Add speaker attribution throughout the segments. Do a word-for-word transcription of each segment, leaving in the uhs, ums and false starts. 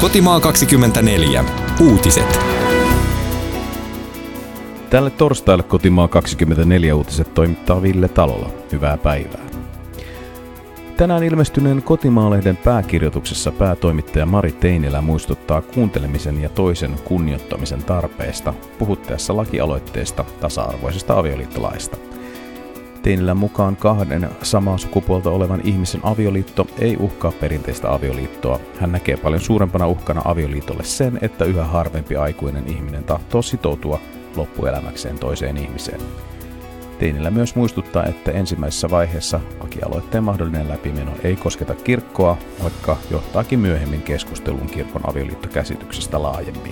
Speaker 1: Kotimaa kaksikymmentäneljä. Uutiset.
Speaker 2: Tälle torstaille Kotimaa kaksikymmentäneljä uutiset toimittaa Ville Talola. Hyvää päivää. Tänään ilmestyneen Kotimaa-lehden pääkirjoituksessa päätoimittaja Mari Teinilä muistuttaa kuuntelemisen ja toisen kunnioittamisen tarpeesta puhuttaessa lakialoitteesta tasa-arvoisesta avioliittolaista. Teinilän mukaan kahden samaa sukupuolta olevan ihmisen avioliitto ei uhkaa perinteistä avioliittoa. Hän näkee paljon suurempana uhkana avioliitolle sen, että yhä harvempi aikuinen ihminen tahtoo sitoutua loppuelämäkseen toiseen ihmiseen. Teinilä myös muistuttaa, että ensimmäisessä vaiheessa lakialoitteen mahdollinen läpimeno ei kosketa kirkkoa, vaikka johtaakin myöhemmin keskusteluun kirkon avioliittokäsityksestä laajemmin.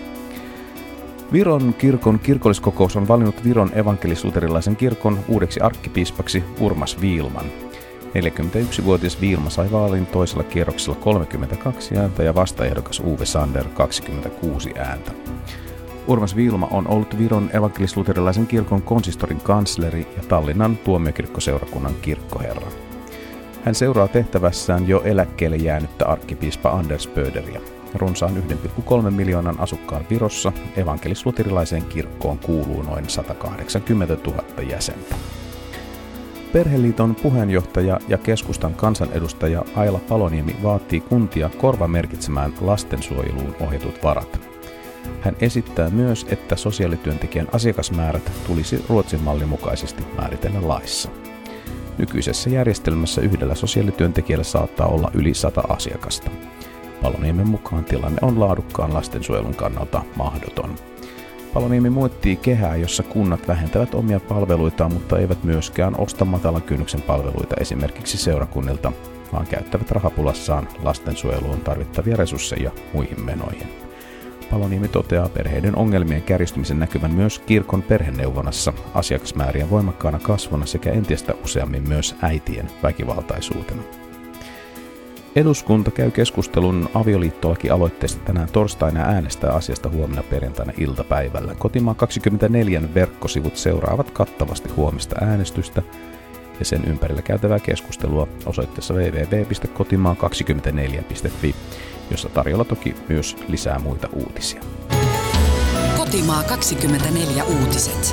Speaker 2: Viron kirkon kirkolliskokous on valinnut Viron evankelis-luterilaisen kirkon uudeksi arkkipiispaksi Urmas Viilman. neljäkymmentäyksivuotias Viilma sai vaalin toisella kierroksella kolmekymmentäkaksi ääntä ja vastaehdokas Uwe Sander kaksikymmentäkuusi ääntä. Urmas Viilma on ollut Viron evankelis-luterilaisen kirkon konsistorin kansleri ja Tallinnan tuomiokirkkoseurakunnan kirkkoherra. Hän seuraa tehtävässään jo eläkkeelle jäänyttä arkkipiispa Anders Böderiä. Runsaan yksi pilkku kolme miljoonan asukkaan Virossa evankelis-luterilaiseen kirkkoon kuuluu noin sata kahdeksankymmentätuhatta jäsentä. Perheliiton puheenjohtaja ja keskustan kansanedustaja Aila Paloniemi vaatii kuntia korvamerkitsemään lastensuojeluun ohjatut varat. Hän esittää myös, että sosiaalityöntekijän asiakasmäärät tulisi Ruotsin mallin mukaisesti määritellä laissa. Nykyisessä järjestelmässä yhdellä sosiaalityöntekijällä saattaa olla yli sata asiakasta. Paloniemen mukaan tilanne on laadukkaan lastensuojelun kannalta mahdoton. Paloniemi moittii kehää, jossa kunnat vähentävät omia palveluitaan, mutta eivät myöskään osta matalan kynnyksen palveluita esimerkiksi seurakunnilta, vaan käyttävät rahapulassaan lastensuojeluun tarvittavia resursseja muihin menoihin. Paloniemi toteaa perheiden ongelmien kärjistymisen näkyvän myös kirkon perheneuvonnassa, asiakasmäärien voimakkaana kasvuna sekä entistä useammin myös äitien väkivaltaisuutena. Eduskunta käy keskustelun avioliittolaki-aloitteesta tänään torstaina ja äänestää asiasta huomenna perjantaina iltapäivällä. Kotimaa kaksikymmentäneljä verkkosivut seuraavat kattavasti huomista äänestystä ja sen ympärillä käytävää keskustelua osoitteessa double-u double-u double-u piste kotimaa kaksikymmentäneljä piste fi, jossa tarjolla toki myös lisää muita uutisia.
Speaker 3: Kotimaa kaksikymmentäneljä uutiset.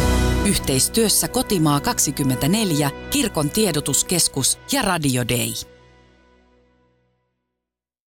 Speaker 3: Yhteistyössä Kotimaa kaksikymmentäneljä, Kirkon tiedotuskeskus ja Radio Day.